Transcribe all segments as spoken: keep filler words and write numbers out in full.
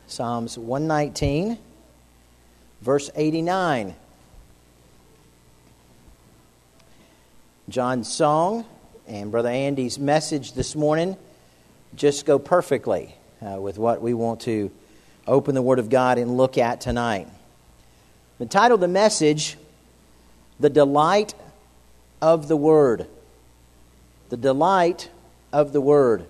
Psalms one nineteen, verse eighty-nine. John's song and Brother Andy's message this morning just go perfectly uh, with what we want to open the Word of God and look at tonight. The title of the message, The Delight of the Word. The Delight of the Word.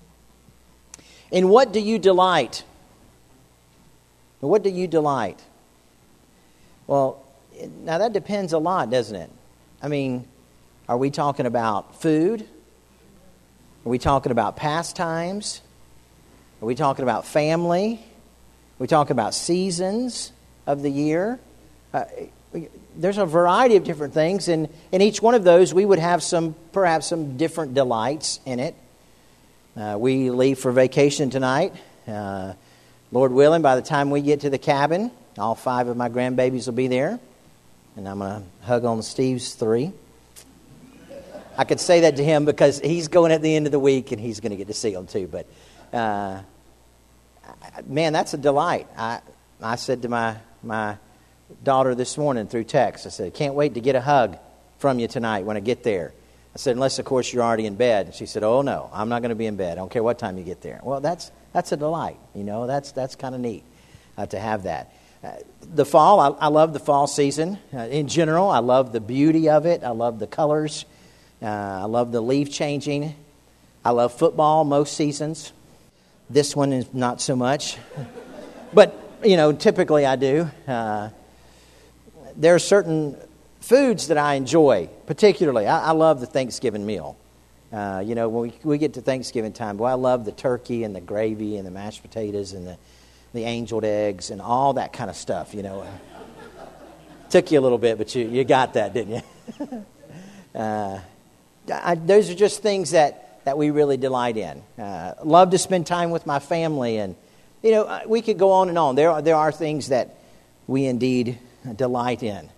In what do you delight? What do you delight? Well, now that depends a lot, doesn't it? I mean, are we talking about food? Are we talking about pastimes? Are we talking about family? Are we talking about seasons of the year? Uh, there's a variety of different things, and in each one of those we would have some, perhaps some different delights in it. Uh, we leave for vacation tonight. Uh, Lord willing, by the time we get to the cabin, all five of my grandbabies will be there, and I'm going to hug on Steve's three. I could say that to him because he's going at the end of the week, and he's going to get to see them too. But uh, man, that's a delight. I I said to my my daughter this morning through text, I said, "Can't wait to get a hug from you tonight when I get there." I said, "Unless, of course, you're already in bed." And she said, "Oh, no, I'm not going to be in bed. I don't care what time you get there." Well, that's that's a delight. You know, that's that's kind of neat uh, to have that. Uh, the fall, I, I love the fall season. Uh, in general, I love the beauty of it. I love the colors. Uh, I love the leaf changing. I love football most seasons. This one is not so much. But, you know, typically I do. Uh, there are certain foods that I enjoy, particularly. I, I love the Thanksgiving meal. Uh, you know, when we, we get to Thanksgiving time, boy, I love the turkey and the gravy and the mashed potatoes and the, the angeled eggs and all that kind of stuff, you know. Took you a little bit, but you, you got that, didn't you? uh, I, those are just things that, that we really delight in. Uh, love to spend time with my family, and, you know, we could go on and on. There are, there are things that we indeed delight in.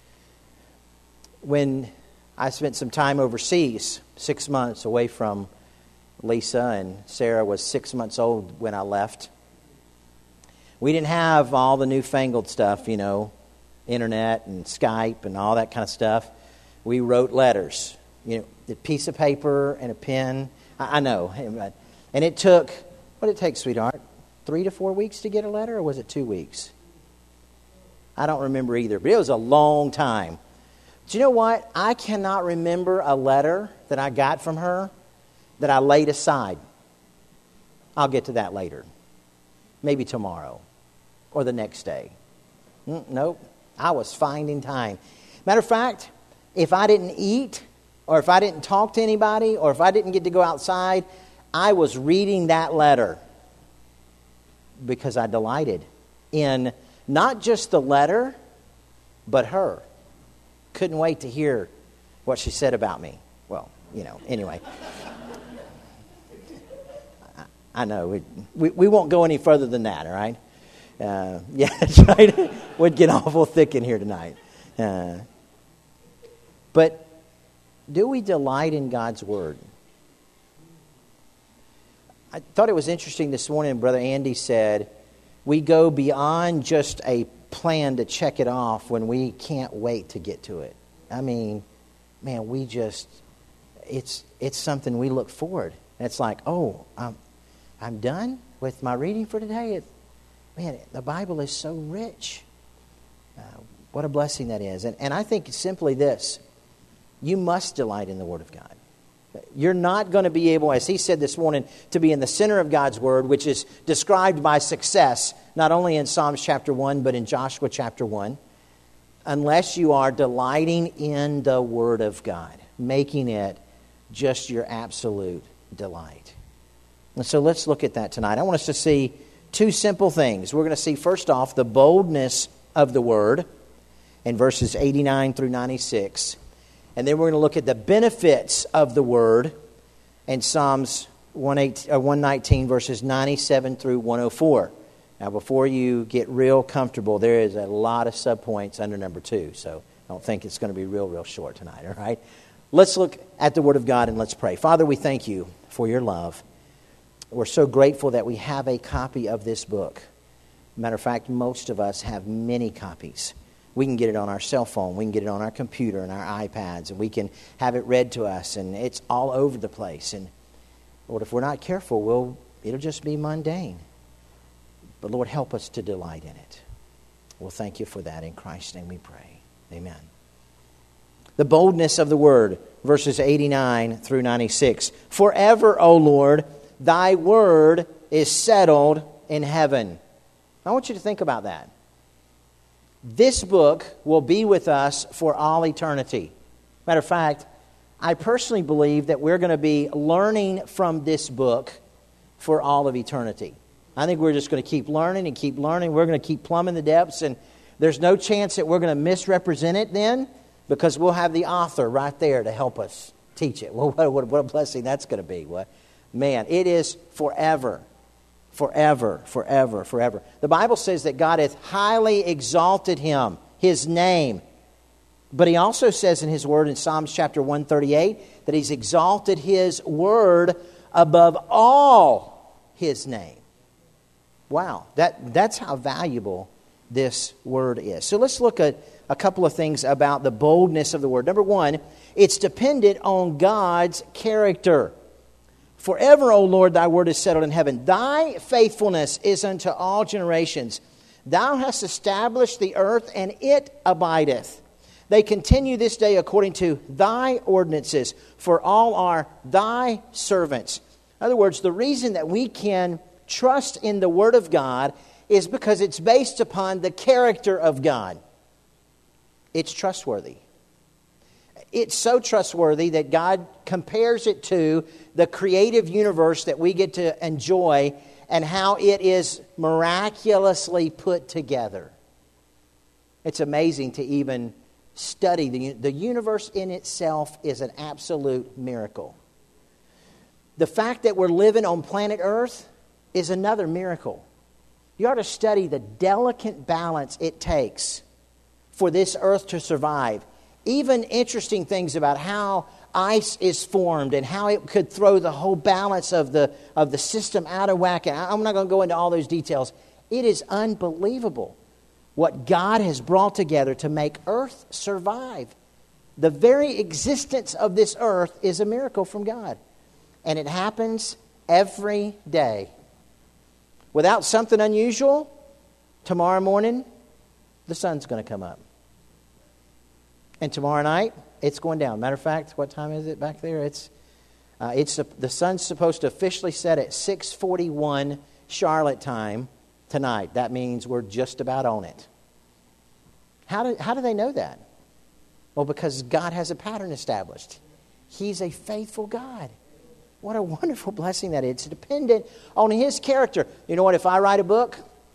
When I spent some time overseas, six months away from Lisa, and Sarah was six months old when I left. We didn't have all the newfangled stuff, you know, internet and Skype and all that kind of stuff. We wrote letters, you know, a piece of paper and a pen. I, I know. And it took, what did it take, sweetheart? Three to four weeks to get a letter, or was it two weeks? I don't remember either, but it was a long time. Do you know what? I cannot remember a letter that I got from her that I laid aside. I'll get to that later. Maybe tomorrow or the next day. Mm, nope. I was finding time. Matter of fact, if I didn't eat or if I didn't talk to anybody or if I didn't get to go outside, I was reading that letter because I delighted in not just the letter, but her. Couldn't wait to hear what she said about me. Well, you know, anyway. I, I know. We, we we won't go any further than that, all right? Uh, yeah, that's right. We'd get awful thick in here tonight. Uh, but do we delight in God's Word? I thought it was interesting this morning, Brother Andy said, we go beyond just a plan to check it off when we can't wait to get to it. I mean, man, we just, it's it's something we look forward. And it's like, oh, I'm, I'm done with my reading for today. It, man, the Bible is so rich. Uh, what a blessing that is. And, and I think it's simply this. You must delight in the Word of God. You're not going to be able, as he said this morning, to be in the center of God's Word, which is described by success, not only in Psalms chapter one, but in Joshua chapter one, unless you are delighting in the Word of God, making it just your absolute delight. And so let's look at that tonight. I want us to see two simple things. We're going to see, first off, the boldness of the Word in verses eighty-nine through ninety-six. And then we're going to look at the benefits of the Word in Psalms one nineteen, verses ninety-seven through one oh four. Now, before you get real comfortable, there is a lot of subpoints under number two. So I don't think it's going to be real, real short tonight, all right? Let's look at the Word of God and let's pray. Father, we thank you for your love. We're so grateful that we have a copy of this book. Matter of fact, most of us have many copies. We can get it on our cell phone. We can get it on our computer and our iPads, and we can have it read to us, and it's all over the place. And Lord, if we're not careful, we'll it'll just be mundane. But Lord, help us to delight in it. Well, thank you for that. In Christ's name we pray. Amen. The boldness of the word, verses eighty-nine through ninety-six. Forever, O Lord, thy word is settled in heaven. I want you to think about that. This book will be with us for all eternity. Matter of fact, I personally believe that we're going to be learning from this book for all of eternity. I think we're just going to keep learning and keep learning. We're going to keep plumbing the depths, and there's no chance that we're going to misrepresent it then, because we'll have the author right there to help us teach it. Well, what, what, what a blessing that's going to be. What, man, it is forever. Forever, forever, forever. The Bible says that God hath highly exalted him, his name. But he also says in his word in Psalms chapter one thirty-eight that he's exalted his word above all his name. Wow, that, that's how valuable this word is. So let's look at a couple of things about the boldness of the word. Number one, it's dependent on God's character. Forever, O Lord, thy word is settled in heaven. Thy faithfulness is unto all generations. Thou hast established the earth, and it abideth. They continue this day according to thy ordinances, for all are thy servants. In other words, the reason that we can trust in the word of God is because it's based upon the character of God. It's trustworthy. It's so trustworthy that God compares it to the creative universe that we get to enjoy and how it is miraculously put together. It's amazing to even study. The, the universe in itself is an absolute miracle. The fact that we're living on planet Earth is another miracle. You ought to study the delicate balance it takes for this earth to survive. Even interesting things about how ice is formed and how it could throw the whole balance of the of the system out of whack. And I'm not going to go into all those details. It is unbelievable what God has brought together to make earth survive. The very existence of this earth is a miracle from God. And it happens every day. Without something unusual, tomorrow morning, the sun's going to come up. And tomorrow night, it's going down. Matter of fact, what time is it back there? It's uh, it's the sun's supposed to officially set at six forty-one Charlotte time tonight. That means we're just about on it. How do, how do they know that? Well, because God has a pattern established. He's a faithful God. What a wonderful blessing that is. It's dependent on His character. You know what? If I write a book,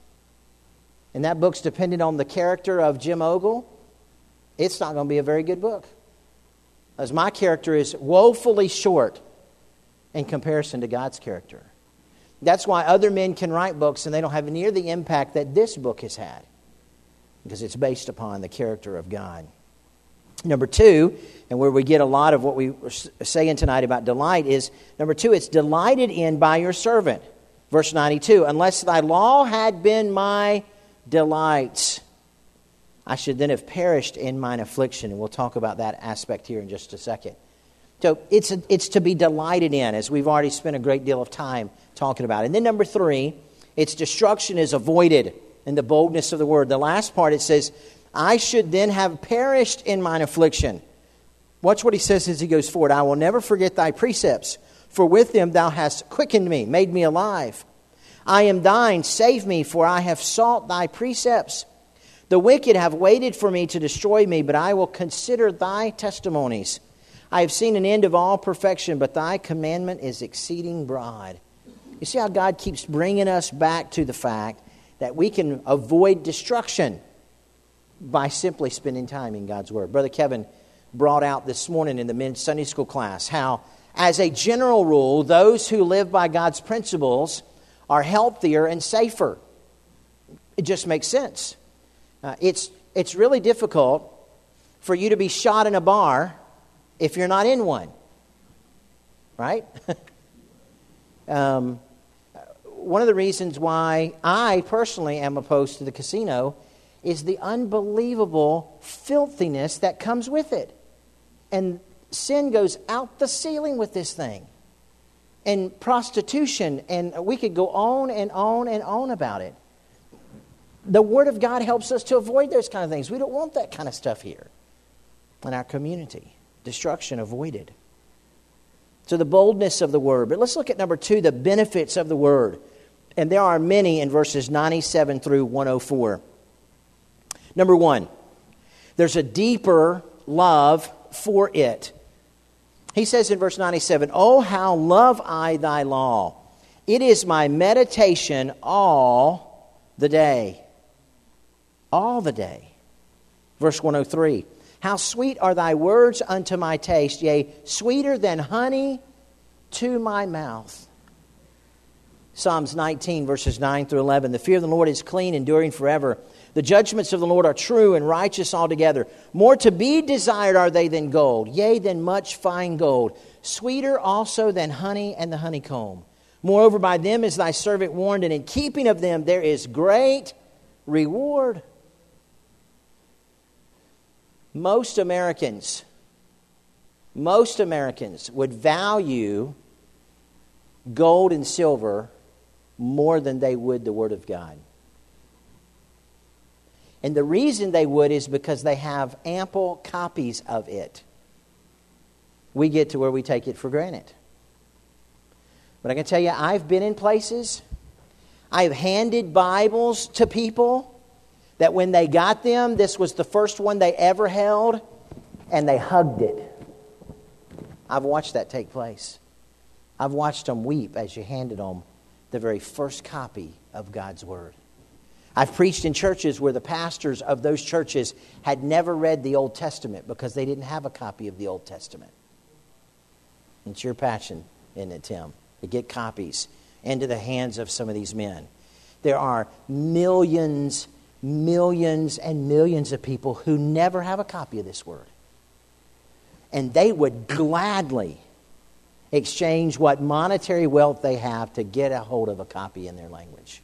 and that book's dependent on the character of Jim Ogle, it's not going to be a very good book. As my character is woefully short in comparison to God's character. That's why other men can write books and they don't have near the impact that this book has had. Because it's based upon the character of God. Number two, and where we get a lot of what we were saying tonight about delight is, number two, it's delighted in by your servant. Verse ninety-two, unless thy law had been my delight, I should then have perished in mine affliction. And we'll talk about that aspect here in just a second. So it's a, it's to be delighted in, as we've already spent a great deal of time talking about. And then number three, its destruction is avoided in the boldness of the word. The last part, it says, I should then have perished in mine affliction. Watch what he says as he goes forward. I will never forget thy precepts, for with them thou hast quickened me, made me alive. I am thine, save me, for I have sought thy precepts. The wicked have waited for me to destroy me, but I will consider thy testimonies. I have seen an end of all perfection, but thy commandment is exceeding broad. You see how God keeps bringing us back to the fact that we can avoid destruction by simply spending time in God's Word. Brother Kevin brought out this morning in the men's Sunday school class how, as a general rule, those who live by God's principles are healthier and safer. It just makes sense. Uh, it's it's really difficult for you to be shot in a bar if you're not in one. Right? um, one of the reasons why I personally am opposed to the casino is the unbelievable filthiness that comes with it. And sin goes out the ceiling with this thing. And prostitution, and we could go on and on and on about it. The Word of God helps us to avoid those kind of things. We don't want that kind of stuff here in our community. Destruction avoided. So the boldness of the Word. But let's look at number two, the benefits of the Word. And there are many in verses ninety-seven through one oh four. Number one, there's a deeper love for it. He says in verse ninety-seven, "Oh, how love I thy law! It is my meditation all the day." All the day. Verse one oh three, "How sweet are thy words unto my taste, yea, sweeter than honey to my mouth." Psalms nineteen, verses nine through eleven, "The fear of the Lord is clean, enduring forever. The judgments of the Lord are true and righteous altogether. More to be desired are they than gold, yea, than much fine gold. Sweeter also than honey and the honeycomb. Moreover, by them is thy servant warned, and in keeping of them there is great reward." Most Americans, most Americans would value gold and silver more than they would the Word of God. And the reason they would is because they have ample copies of it. We get to where we take it for granted. But I can tell you, I've been in places, I have handed Bibles to people that when they got them, this was the first one they ever held, and they hugged it. I've watched that take place. I've watched them weep as you handed them the very first copy of God's Word. I've preached in churches where the pastors of those churches had never read the Old Testament because they didn't have a copy of the Old Testament. It's your passion, isn't it, Tim, to get copies into the hands of some of these men. There are millions, millions, and millions of people who never have a copy of this Word. And they would gladly exchange what monetary wealth they have to get a hold of a copy in their language.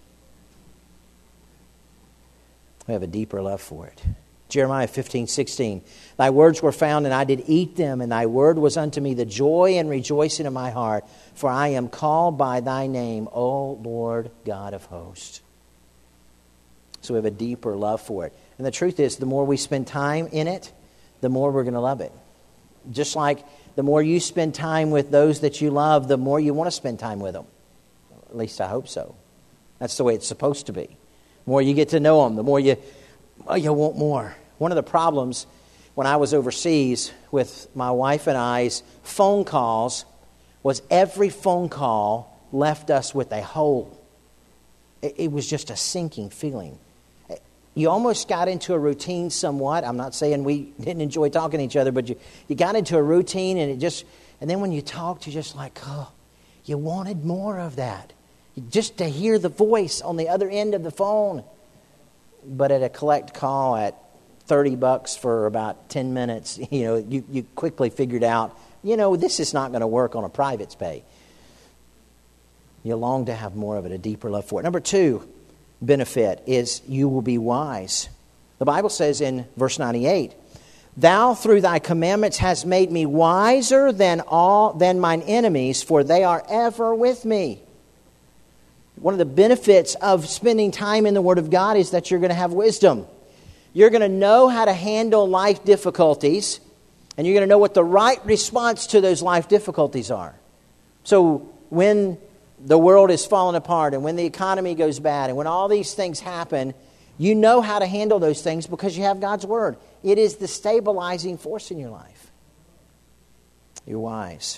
We have a deeper love for it. Jeremiah fifteen sixteen. "Thy words were found, and I did eat them, and thy word was unto me the joy and rejoicing of my heart. For I am called by thy name, O Lord God of hosts." So we have a deeper love for it. And the truth is, the more we spend time in it, the more we're going to love it. Just like the more you spend time with those that you love, the more you want to spend time with them. At least I hope so. That's the way it's supposed to be. The more you get to know them, the more you, oh, you want more. One of the problems when I was overseas with my wife and I's phone calls was every phone call left us with a hole. It, it was just a sinking feeling. You almost got into a routine somewhat. I'm not saying we didn't enjoy talking to each other, but you, you got into a routine, and it just, and then when you talked, you're just like, oh, you wanted more of that. Just to hear the voice on the other end of the phone. But at a collect call at thirty bucks for about ten minutes, you know, you, you quickly figured out, you know, this is not going to work on a private's pay. You long to have more of it, a deeper love for it. Number two benefit is you will be wise. The Bible says in verse ninety-eight, "Thou through thy commandments hast made me wiser than all than mine enemies, for they are ever with me." One of the benefits of spending time in the Word of God is that you're going to have wisdom. You're going to know how to handle life difficulties, and you're going to know what the right response to those life difficulties are. So when the world is falling apart, and when the economy goes bad, and when all these things happen, you know how to handle those things because you have God's Word. It is the stabilizing force in your life. You're wise.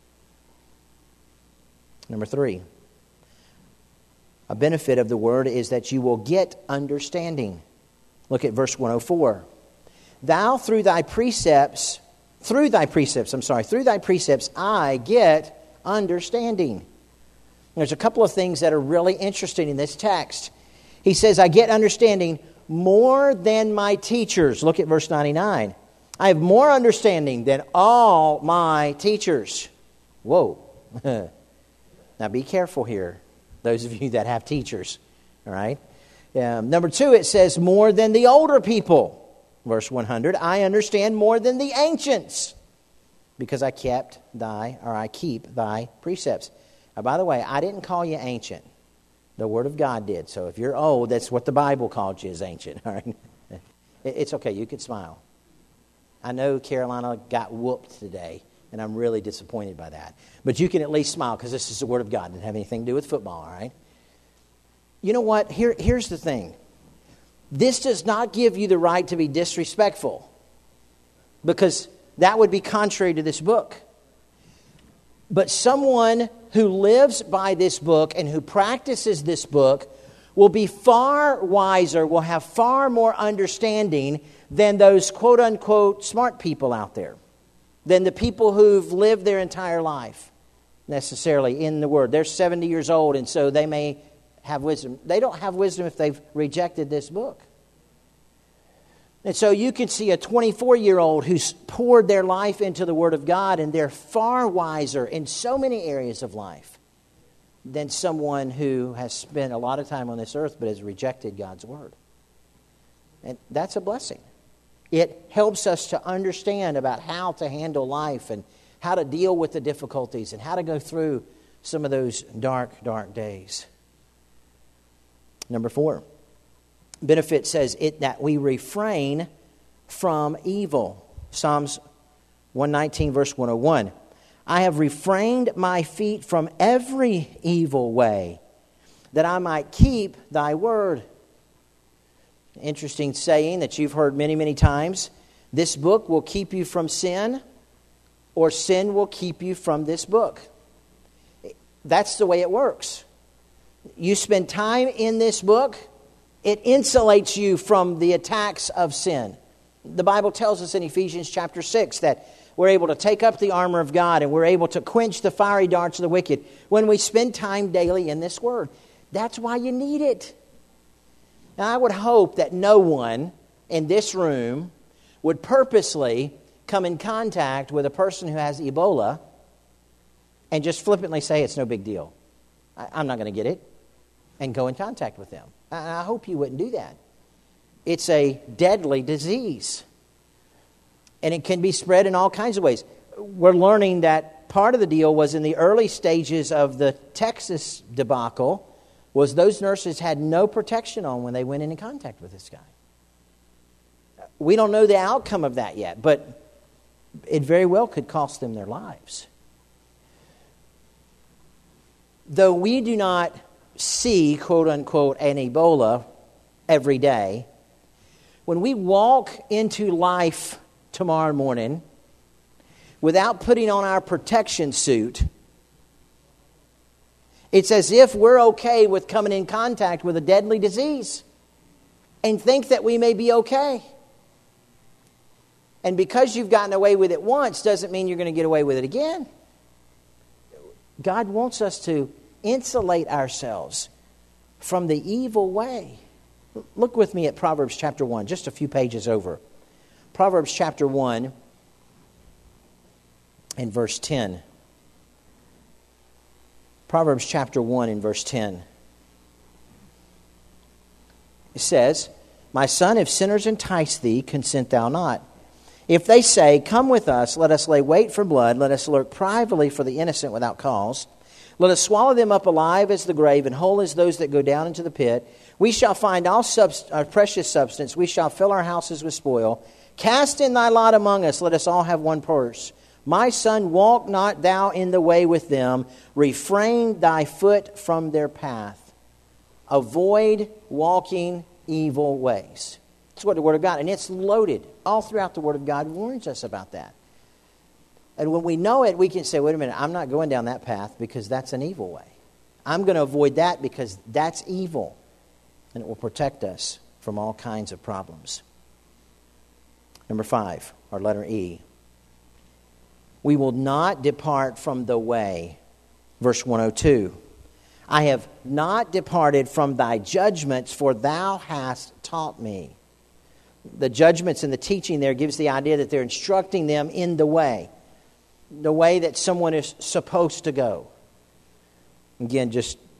Number three. A benefit of the Word is that you will get understanding. Look at verse one oh four. "Thou through thy precepts, through thy precepts, I'm sorry, through thy precepts I get understanding." There's a couple of things that are really interesting in this text. He says, I get understanding more than my teachers. Look at verse ninety-nine. "I have more understanding than all my teachers." Whoa. Now be careful here. those of you that have teachers. All right. Um, number two, it says more than the older people. Verse one hundred, I understand more than the ancients, because I kept thy, or I keep thy precepts. Now, by the way, I didn't call you ancient. The Word of God did. So if you're old, that's what the Bible called you, is ancient. All right? It's okay. You can smile. I know Carolina got whooped today, and I'm really disappointed by that. But you can at least smile, because this is the Word of God. It didn't have anything to do with football, all right? You know what? Here, here's the thing. This does not give you the right to be disrespectful, because that would be contrary to this book. But someone who lives by this book and who practices this book will be far wiser, will have far more understanding than those quote-unquote smart people out there, than the people who've lived their entire life necessarily in the Word. They're seventy years old, and so they may have wisdom. They don't have wisdom if they've rejected this book. And so you can see a twenty-four-year-old who's poured their life into the Word of God, and they're far wiser in so many areas of life than someone who has spent a lot of time on this earth but has rejected God's Word. And that's a blessing. It helps us to understand about how to handle life and how to deal with the difficulties and how to go through some of those dark, dark days. Number four. Benefit says it that we refrain from evil. Psalms one nineteen, verse one oh one. I have refrained my feet from every evil way, that I might keep thy word. Interesting saying that you've heard many, many times. This book will keep you from sin, or sin will keep you from this book. That's the way it works. You spend time in this book, it insulates you from the attacks of sin. The Bible tells us in Ephesians chapter six that we're able to take up the armor of God and we're able to quench the fiery darts of the wicked when we spend time daily in this Word. That's why you need it. Now, I would hope that no one in this room would purposely come in contact with a person who has Ebola and just flippantly say it's no big deal. I, I'm not going to get it, and go in contact with them. I, I hope you wouldn't do that. It's a deadly disease, and it can be spread in all kinds of ways. We're learning that part of the deal was in the early stages of the Texas debacle was those nurses had no protection on when they went into contact with this guy. We don't know the outcome of that yet, but it very well could cost them their lives. Though we do not see, quote unquote, an Ebola every day, when we walk into life tomorrow morning without putting on our protection suit, it's as if we're okay with coming in contact with a deadly disease and think that we may be okay. And because you've gotten away with it once doesn't mean you're going to get away with it again. God wants us to insulate ourselves from the evil way. Look with me at Proverbs chapter one, just a few pages over. Proverbs chapter one and verse ten. Proverbs chapter one and verse ten. It says, My son, if sinners entice thee, consent thou not. If they say, Come with us, let us lay wait for blood, let us lurk privately for the innocent without cause. Let us swallow them up alive as the grave, and whole as those that go down into the pit. We shall find all subst- our precious substance. We shall fill our houses with spoil. Cast in thy lot among us. Let us all have one purse. My son, walk not thou in the way with them. Refrain thy foot from their path. Avoid walking evil ways. That's what the Word of God, and it's loaded. All throughout the Word of God warns us about that. And when we know it, we can say, wait a minute, I'm not going down that path because that's an evil way. I'm going to avoid that because that's evil. And it will protect us from all kinds of problems. Number five, or letter E. We will not depart from the way. Verse one oh two. I have not departed from thy judgments, for thou hast taught me. The judgments and the teaching there gives the idea that they're instructing them in the way. The way that someone is supposed to go. Again, just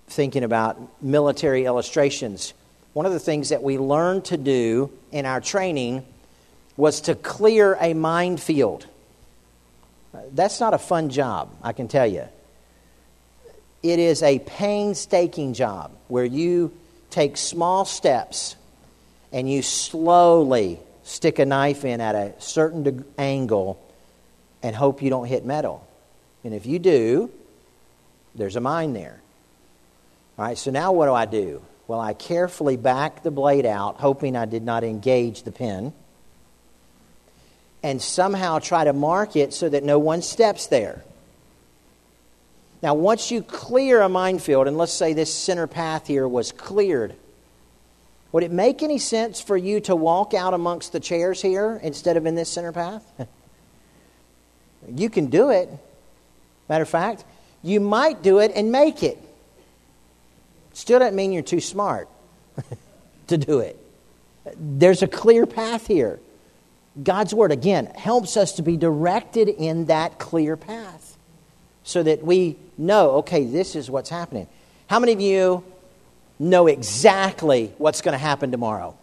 thinking about military illustrations. One of the things that we learned to do in our training was to clear a minefield. That's not a fun job, I can tell you. It is a painstaking job where you take small steps and you slowly stick a knife in at a certain de- angle and hope you don't hit metal. And if you do, there's a mine there. All right, so now what do I do? Well, I carefully back the blade out, hoping I did not engage the pin, and somehow try to mark it so that no one steps there. Now, once you clear a minefield, and let's say this center path here was cleared, would it make any sense for you to walk out amongst the chairs here instead of in this center path? You can do it. Matter of fact, you might do it and make it. Still doesn't mean you're too smart to do it. There's a clear path here. God's Word, again, helps us to be directed in that clear path so that we know, okay, this is what's happening. How many of you know exactly what's going to happen tomorrow?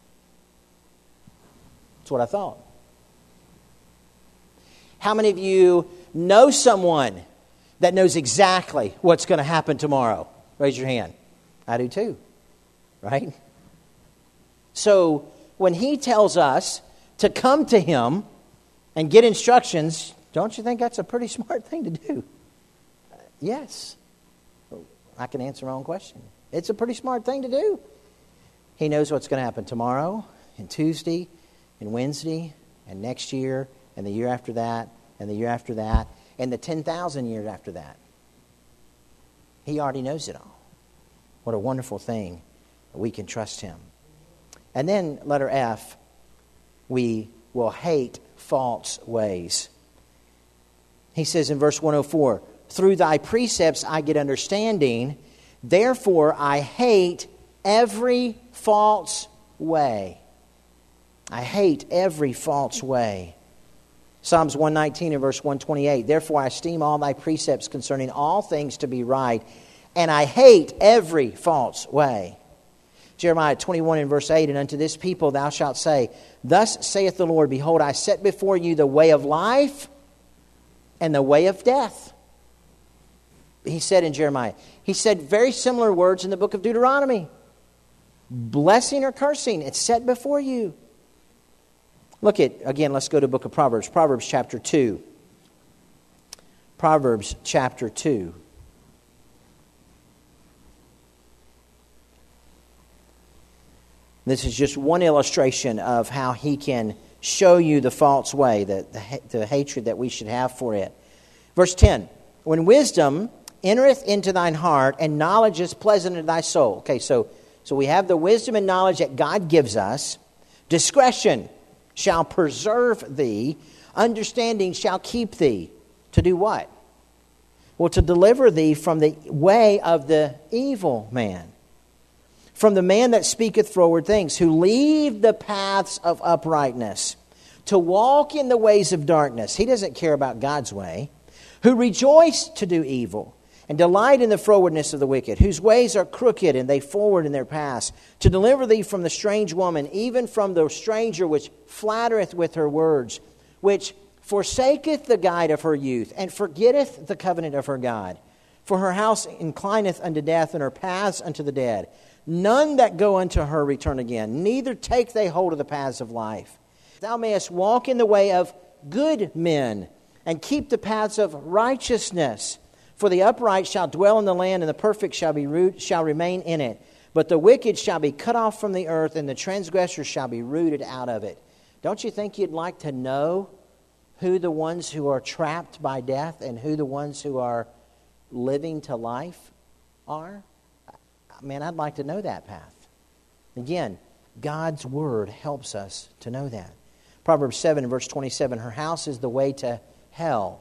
That's what I thought. How many of you know someone that knows exactly what's going to happen tomorrow? Raise your hand. I do too, right? So when He tells us to come to Him and get instructions, don't you think that's a pretty smart thing to do? Uh, yes. I can answer my own question. It's a pretty smart thing to do. He knows what's going to happen tomorrow, and Tuesday, and Wednesday, and next year, and the year after that, and the year after that, and the ten thousand years after that. He already knows it all. What a wonderful thing that we can trust Him. And then, letter F, we will hate false ways. He says in verse one oh four, through thy precepts I get understanding, therefore I hate every false way. I hate every false way. Psalms one nineteen and verse one twenty-eight, therefore I esteem all thy precepts concerning all things to be right, and I hate every false way. Jeremiah twenty-one and verse eight, and unto this people thou shalt say, thus saith the Lord, behold, I set before you the way of life and the way of death. He said in Jeremiah. He said very similar words in the book of Deuteronomy. Blessing or cursing, it's set before you. Look at, again, let's go to the book of Proverbs. Proverbs chapter two. Proverbs chapter two. This is just one illustration of how he can show you the false way, the, the, the hatred that we should have for it. Verse ten, when wisdom entereth into thine heart, and knowledge is pleasant to thy soul. Okay, so, so we have the wisdom and knowledge that God gives us. Discretion shall preserve thee. Understanding shall keep thee. To do what? Well, to deliver thee from the way of the evil man, from the man that speaketh froward things, who leave the paths of uprightness, to walk in the ways of darkness. He doesn't care about God's way. Who rejoice to do evil, and delight in the frowardness of the wicked, whose ways are crooked, and they forward in their paths, to deliver thee from the strange woman, even from the stranger which flattereth with her words, which forsaketh the guide of her youth, and forgetteth the covenant of her God. For her house inclineth unto death, and her paths unto the dead. None that go unto her return again, neither take they hold of the paths of life. Thou mayest walk in the way of good men, and keep the paths of righteousness. For the upright shall dwell in the land, and the perfect shall be root, shall remain in it. But the wicked shall be cut off from the earth, and the transgressors shall be rooted out of it. Don't you think you'd like to know who the ones who are trapped by death and who the ones who are living to life are? Man, I'd like to know that path. Again, God's Word helps us to know that. Proverbs seven and verse twenty-seven, her house is the way to hell,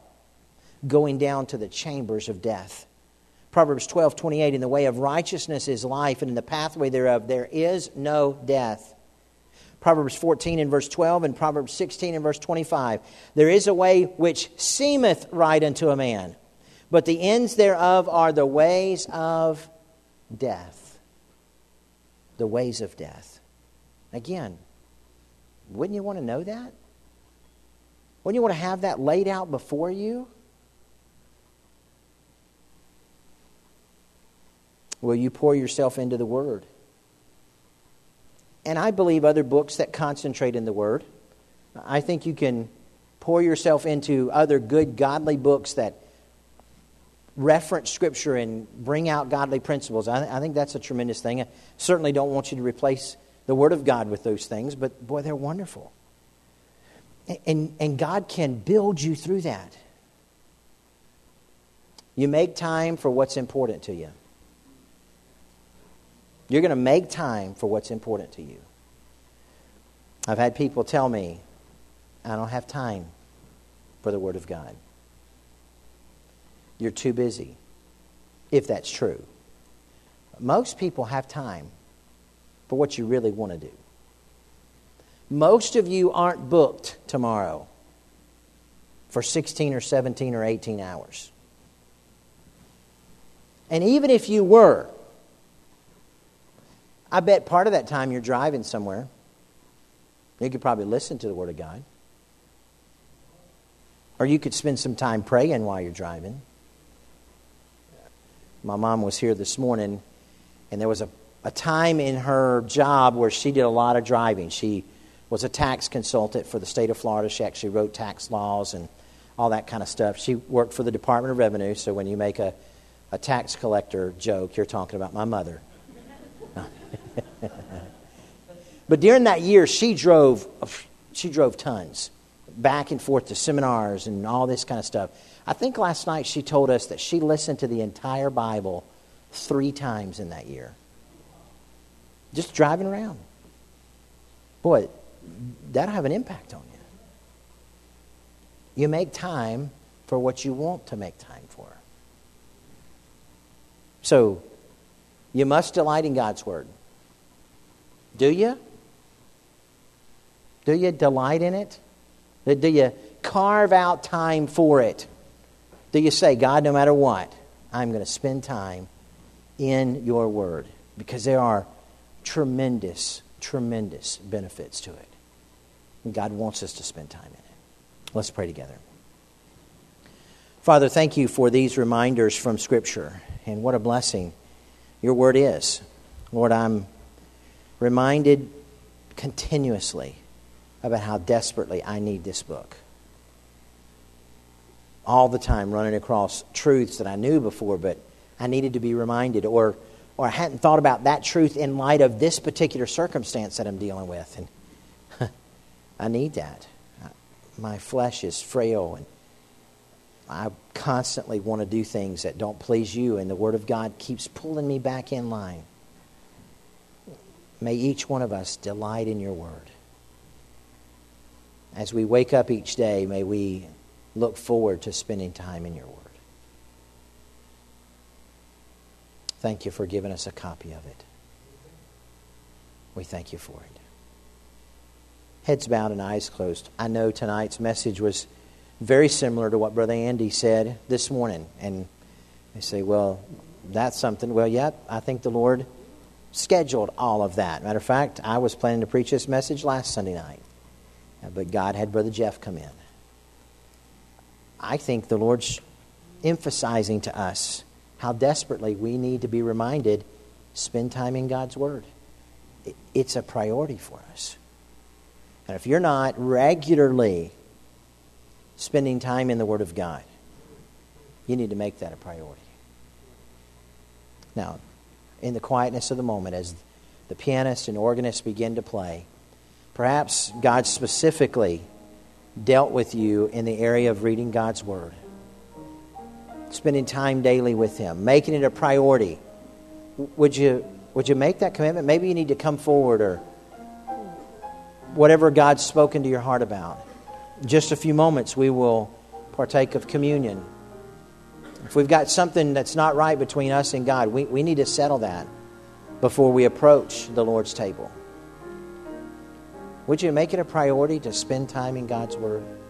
going down to the chambers of death. Proverbs twelve twenty-eight, in the way of righteousness is life, and in the pathway thereof there is no death. Proverbs fourteen and verse twelve, and Proverbs sixteen and verse twenty-five, there is a way which seemeth right unto a man, but the ends thereof are the ways of death, the ways of death. Again, wouldn't you want to know that? Wouldn't you want to have that laid out before you? Will you pour yourself into the Word? And I believe other books that concentrate in the Word. I think you can pour yourself into other good, godly books that reference Scripture and bring out godly principles. I, I think that's a tremendous thing. I certainly don't want you to replace the Word of God with those things, but boy, they're wonderful. And, and, and God can build you through that. You make time for what's important to you. You're going to make time for what's important to you. I've had people tell me, I don't have time for the Word of God. You're too busy, if that's true. Most people have time for what you really want to do. Most of you aren't booked tomorrow for sixteen or seventeen or eighteen hours. And even if you were, I bet part of that time you're driving somewhere. You could probably listen to the Word of God. Or you could spend some time praying while you're driving. My mom was here this morning, and there was a, a time in her job where she did a lot of driving. She was a tax consultant for the state of Florida. She actually wrote tax laws and all that kind of stuff. She worked for the Department of Revenue, so when you make a, a tax collector joke, you're talking about my mother. But during that year, she drove she drove tons, back and forth to seminars and all this kind of stuff. I think last night she told us that she listened to the entire Bible three times in that year. Just driving around. Boy, that'll have an impact on you. You make time for what you want to make time for. So, you must delight in God's Word. Do you? Do you delight in it? Do you carve out time for it? Do you say, God, no matter what, I'm going to spend time in your Word? Because there are tremendous, tremendous benefits to it. And God wants us to spend time in it. Let's pray together. Father, thank you for these reminders from Scripture. And what a blessing your Word is. Lord, I'm reminded continuously about how desperately I need this book. All the time running across truths that I knew before, but I needed to be reminded, or or I hadn't thought about that truth in light of this particular circumstance that I'm dealing with. And I need that. My flesh is frail, and I constantly want to do things that don't please you, and the Word of God keeps pulling me back in line. May each one of us delight in your Word. As we wake up each day, may we look forward to spending time in your Word. Thank you for giving us a copy of it. We thank you for it. Heads bowed and eyes closed. I know tonight's message was very similar to what Brother Andy said this morning. And they say, well, that's something. Well, yeah, I think the Lord scheduled all of that. Matter of fact, I was planning to preach this message last Sunday night. But God had Brother Jeff come in. I think the Lord's emphasizing to us how desperately we need to be reminded, spend time in God's Word. It's a priority for us. And if you're not regularly spending time in the Word of God, you need to make that a priority. Now, in the quietness of the moment, as the pianist and organist begin to play, perhaps God specifically dealt with you in the area of reading God's Word. Spending time daily with Him. Making it a priority. Would you, would you make that commitment? Maybe you need to come forward, or whatever God's spoken to your heart about. In just a few moments, we will partake of communion. If we've got something that's not right between us and God, we, we need to settle that before we approach the Lord's table. Would you make it a priority to spend time in God's Word?